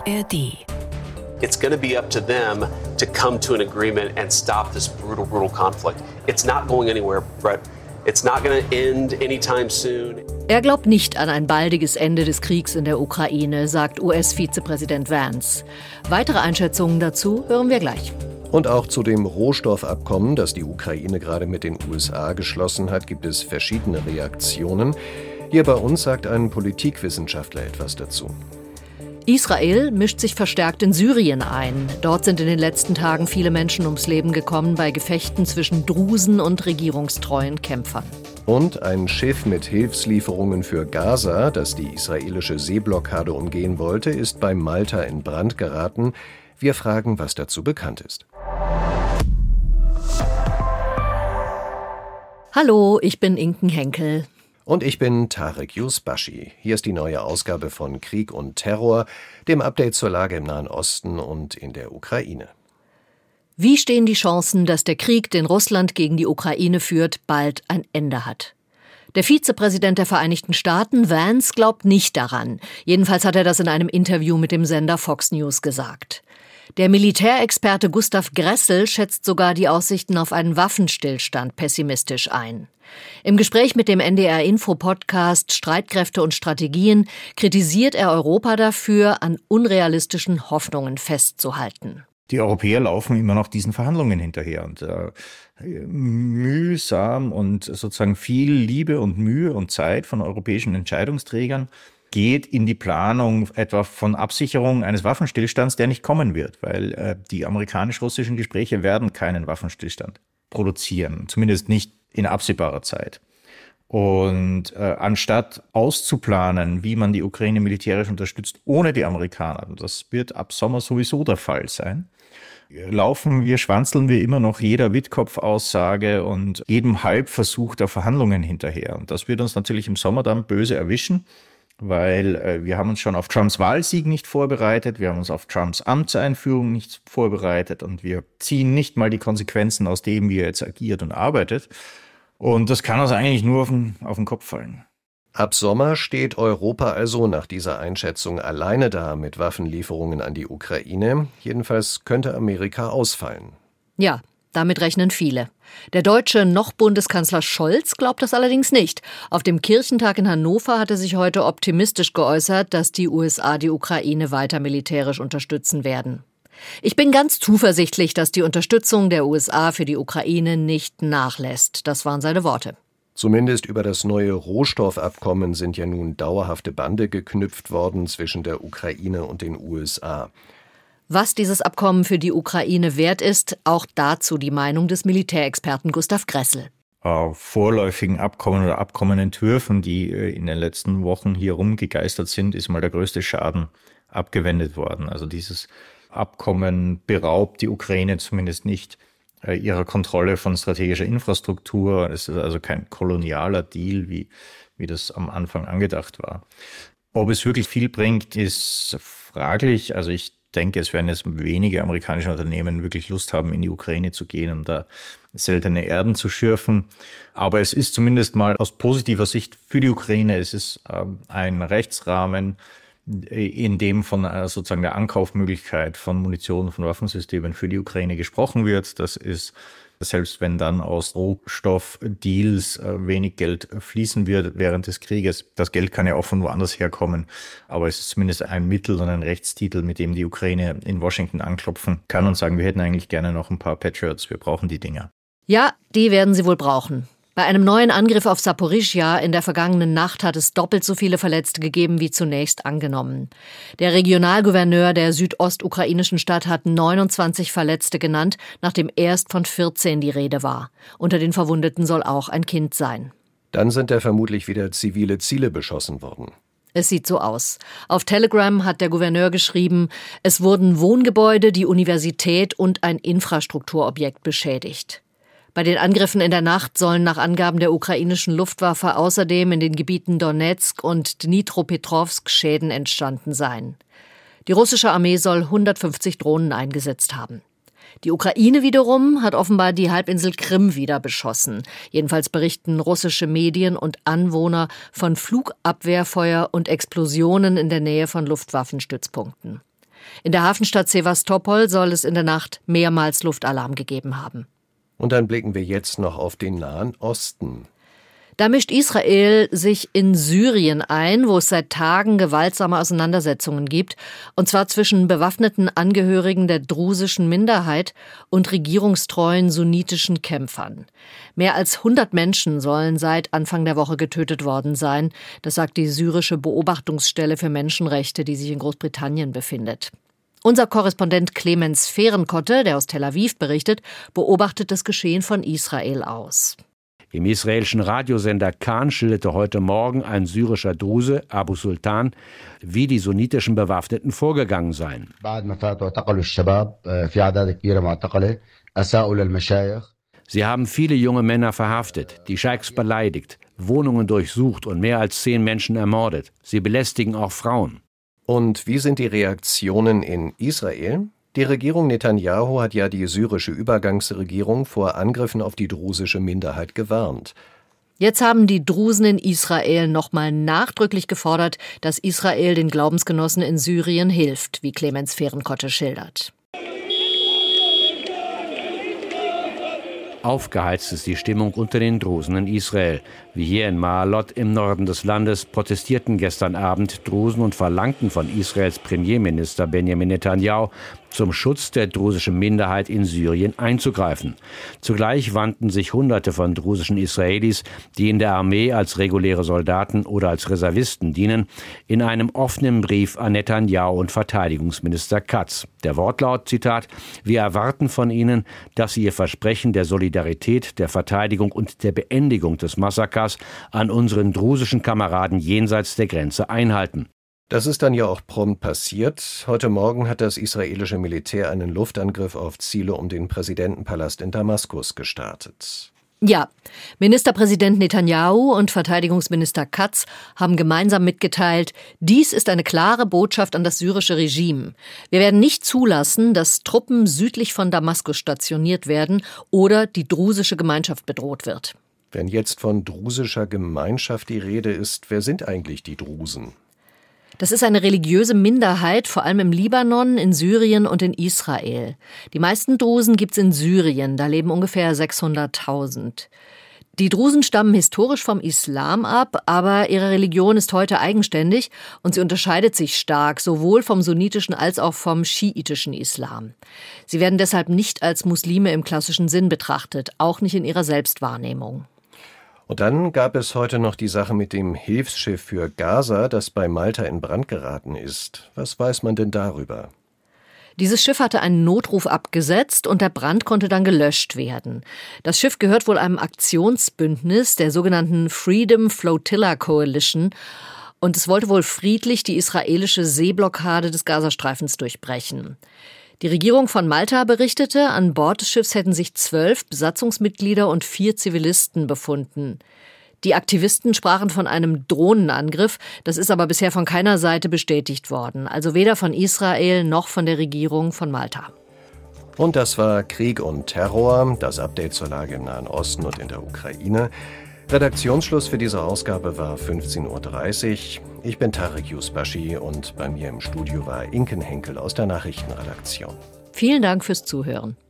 ARD. It's going to be up to them to come to an agreement and stop this brutal conflict. It's not going anywhere, Brett. It's not going to end anytime soon. Er glaubt nicht an ein baldiges Ende des Kriegs in der Ukraine, sagt US-Vizepräsident Vance. Weitere Einschätzungen dazu hören wir gleich. Und auch zu dem Rohstoffabkommen, das die Ukraine gerade mit den USA geschlossen hat, gibt es verschiedene Reaktionen. Hier bei uns sagt ein Politikwissenschaftler etwas dazu. Israel mischt sich verstärkt in Syrien ein. Dort sind in den letzten Tagen viele Menschen ums Leben gekommen bei Gefechten zwischen Drusen und regierungstreuen Kämpfern. Und ein Schiff mit Hilfslieferungen für Gaza, das die israelische Seeblockade umgehen wollte, ist bei Malta in Brand geraten. Wir fragen, was dazu bekannt ist. Hallo, ich bin Inken Henkel. Und ich bin Tarek Yusbashi. Hier ist die neue Ausgabe von Krieg und Terror, dem Update zur Lage im Nahen Osten und in der Ukraine. Wie stehen die Chancen, dass der Krieg, den Russland gegen die Ukraine führt, bald ein Ende hat? Der Vizepräsident der Vereinigten Staaten, Vance, glaubt nicht daran. Jedenfalls hat er das in einem Interview mit dem Sender Fox News gesagt. Der Militärexperte Gustav Gressel schätzt sogar die Aussichten auf einen Waffenstillstand pessimistisch ein. Im Gespräch mit dem NDR-Info-Podcast Streitkräfte und Strategien kritisiert er Europa dafür, an unrealistischen Hoffnungen festzuhalten. Die Europäer laufen immer noch diesen Verhandlungen hinterher und mühsam und sozusagen viel Liebe und Mühe und Zeit von europäischen Entscheidungsträgern geht in die Planung etwa von Absicherung eines Waffenstillstands, der nicht kommen wird, weil die amerikanisch-russischen Gespräche werden keinen Waffenstillstand produzieren, zumindest nicht in absehbarer Zeit. Und anstatt auszuplanen, wie man die Ukraine militärisch unterstützt ohne die Amerikaner, und das wird ab Sommer sowieso der Fall sein, schwanzeln wir immer noch jeder Wittkopf-Aussage und jedem Halbversuch der Verhandlungen hinterher. Und das wird uns natürlich im Sommer dann böse erwischen, weil wir haben uns schon auf Trumps Wahlsieg nicht vorbereitet, wir haben uns auf Trumps Amtseinführung nicht vorbereitet und wir ziehen nicht mal die Konsequenzen aus dem, wie er jetzt agiert und arbeitet. Und das kann uns eigentlich nur auf den Kopf fallen. Ab Sommer steht Europa also nach dieser Einschätzung alleine da mit Waffenlieferungen an die Ukraine. Jedenfalls könnte Amerika ausfallen. Ja, damit rechnen viele. Der deutsche Noch-Bundeskanzler Scholz glaubt das allerdings nicht. Auf dem Kirchentag in Hannover hat er sich heute optimistisch geäußert, dass die USA die Ukraine weiter militärisch unterstützen werden. Ich bin ganz zuversichtlich, dass die Unterstützung der USA für die Ukraine nicht nachlässt. Das waren seine Worte. Zumindest über das neue Rohstoffabkommen sind ja nun dauerhafte Bande geknüpft worden zwischen der Ukraine und den USA. Was dieses Abkommen für die Ukraine wert ist, auch dazu die Meinung des Militärexperten Gustav Gressel. Vorläufigen Abkommen oder Abkommenentwürfen, die in den letzten Wochen hier rumgegeistert sind, ist mal der größte Schaden abgewendet worden. Also dieses Abkommen beraubt die Ukraine zumindest nicht ihrer Kontrolle von strategischer Infrastruktur. Es ist also kein kolonialer Deal, wie das am Anfang angedacht war. Ob es wirklich viel bringt, ist fraglich. Also ich denke, es werden jetzt wenige amerikanische Unternehmen wirklich Lust haben, in die Ukraine zu gehen, um da seltene Erden zu schürfen. Aber es ist zumindest mal aus positiver Sicht für die Ukraine, es ist ein Rechtsrahmen, in dem von sozusagen der Ankaufmöglichkeit von Munition, von Waffensystemen für die Ukraine gesprochen wird. Das ist, selbst wenn dann aus Rohstoffdeals wenig Geld fließen wird während des Krieges, das Geld kann ja auch von woanders herkommen, aber es ist zumindest ein Mittel und ein Rechtstitel, mit dem die Ukraine in Washington anklopfen kann und sagen, wir hätten eigentlich gerne noch ein paar Patriots, wir brauchen die Dinger. Ja, die werden sie wohl brauchen. Bei einem neuen Angriff auf Saporischschja in der vergangenen Nacht hat es doppelt so viele Verletzte gegeben wie zunächst angenommen. Der Regionalgouverneur der südostukrainischen Stadt hat 29 Verletzte genannt, nachdem erst von 14 die Rede war. Unter den Verwundeten soll auch ein Kind sein. Dann sind da vermutlich wieder zivile Ziele beschossen worden. Es sieht so aus. Auf Telegram hat der Gouverneur geschrieben, es wurden Wohngebäude, die Universität und ein Infrastrukturobjekt beschädigt. Bei den Angriffen in der Nacht sollen nach Angaben der ukrainischen Luftwaffe außerdem in den Gebieten Donetsk und Dnipropetrovsk Schäden entstanden sein. Die russische Armee soll 150 Drohnen eingesetzt haben. Die Ukraine wiederum hat offenbar die Halbinsel Krim wieder beschossen. Jedenfalls berichten russische Medien und Anwohner von Flugabwehrfeuer und Explosionen in der Nähe von Luftwaffenstützpunkten. In der Hafenstadt Sewastopol soll es in der Nacht mehrmals Luftalarm gegeben haben. Und dann blicken wir jetzt noch auf den Nahen Osten. Da mischt Israel sich in Syrien ein, wo es seit Tagen gewaltsame Auseinandersetzungen gibt, und zwar zwischen bewaffneten Angehörigen der drusischen Minderheit und regierungstreuen sunnitischen Kämpfern. Mehr als 100 Menschen sollen seit Anfang der Woche getötet worden sein, das sagt die syrische Beobachtungsstelle für Menschenrechte, die sich in Großbritannien befindet. Unser Korrespondent Clemens Fehrenkotte, der aus Tel Aviv berichtet, beobachtet das Geschehen von Israel aus. Im israelischen Radiosender Kan schilderte heute Morgen ein syrischer Druse, Abu Sultan, wie die sunnitischen Bewaffneten vorgegangen seien. Sie haben viele junge Männer verhaftet, die Scheiks beleidigt, Wohnungen durchsucht und mehr als 10 Menschen ermordet. Sie belästigen auch Frauen. Und wie sind die Reaktionen in Israel? Die Regierung Netanyahu hat ja die syrische Übergangsregierung vor Angriffen auf die drusische Minderheit gewarnt. Jetzt haben die Drusen in Israel nochmal nachdrücklich gefordert, dass Israel den Glaubensgenossen in Syrien hilft, wie Clemens Fehrenkotte schildert. Aufgeheizt ist die Stimmung unter den Drusen in Israel. Wie hier in Maalot im Norden des Landes protestierten gestern Abend Drusen und verlangten von Israels Premierminister Benjamin Netanyahu, zum Schutz der drusischen Minderheit in Syrien einzugreifen. Zugleich wandten sich Hunderte von drusischen Israelis, die in der Armee als reguläre Soldaten oder als Reservisten dienen, in einem offenen Brief an Netanyahu und Verteidigungsminister Katz. Der Wortlaut, Zitat, wir erwarten von Ihnen, dass Sie Ihr Versprechen der Solidarität, der Verteidigung und der Beendigung des Massakers an unseren drusischen Kameraden jenseits der Grenze einhalten. Das ist dann ja auch prompt passiert. Heute Morgen hat das israelische Militär einen Luftangriff auf Ziele um den Präsidentenpalast in Damaskus gestartet. Ja, Ministerpräsident Netanyahu und Verteidigungsminister Katz haben gemeinsam mitgeteilt, dies ist eine klare Botschaft an das syrische Regime. Wir werden nicht zulassen, dass Truppen südlich von Damaskus stationiert werden oder die drusische Gemeinschaft bedroht wird. Wenn jetzt von drusischer Gemeinschaft die Rede ist, wer sind eigentlich die Drusen? Das ist eine religiöse Minderheit, vor allem im Libanon, in Syrien und in Israel. Die meisten Drusen gibt's in Syrien, da leben ungefähr 600.000. Die Drusen stammen historisch vom Islam ab, aber ihre Religion ist heute eigenständig und sie unterscheidet sich stark, sowohl vom sunnitischen als auch vom schiitischen Islam. Sie werden deshalb nicht als Muslime im klassischen Sinn betrachtet, auch nicht in ihrer Selbstwahrnehmung. Und dann gab es heute noch die Sache mit dem Hilfsschiff für Gaza, das bei Malta in Brand geraten ist. Was weiß man denn darüber? Dieses Schiff hatte einen Notruf abgesetzt und der Brand konnte dann gelöscht werden. Das Schiff gehört wohl einem Aktionsbündnis, der sogenannten Freedom Flotilla Coalition, und es wollte wohl friedlich die israelische Seeblockade des Gazastreifens durchbrechen. Die Regierung von Malta berichtete, an Bord des Schiffs hätten sich 12 Besatzungsmitglieder und 4 Zivilisten befunden. Die Aktivisten sprachen von einem Drohnenangriff, das ist aber bisher von keiner Seite bestätigt worden, also weder von Israel noch von der Regierung von Malta. Und das war Krieg und Terror, das Update zur Lage im Nahen Osten und in der Ukraine. Redaktionsschluss für diese Ausgabe war 15:30 Uhr. Ich bin Tarek Yusbashi und bei mir im Studio war Inken Henkel aus der Nachrichtenredaktion. Vielen Dank fürs Zuhören.